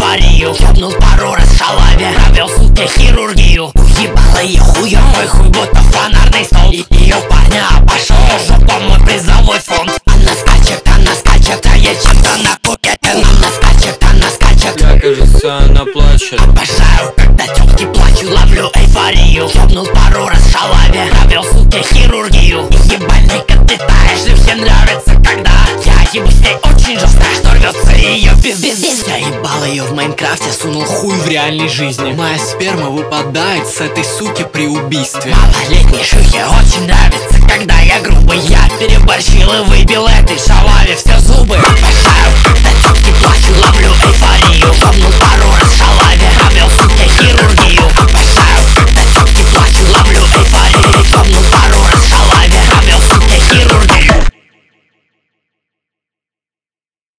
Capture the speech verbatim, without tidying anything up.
эйфорию. Ёбнул пару раз в шалаве, провел, сука, хирургию. Уебала ее хуем, мой хуй будто фонарный столб. И ее парня обошел, жопа мой призовой фонд. Она скачет, она скачет, а я чем-то на куке. Она скачет, она скачет, я, кажется, она плачет. Обожаю, когда тёлки плачут, ловлю эйфорию. Ёбнул пару раз в шалаве, провел, сука, хирургию. Ебальника ты таешь, и всем нравится, когда я ебу с ней очень жестко, что рвется ее пиздец. Я ебал ее в Майнкрафте, сунул хуй в реальной жизни. Моя сперма выпадает с этой суки при убийстве. Малолетней шлюхе очень нравится, когда я грубый. Я переборщил и выбил этой шалаве все зубы. Обожаю, когда тёлки плачут, ловлю эйфорию.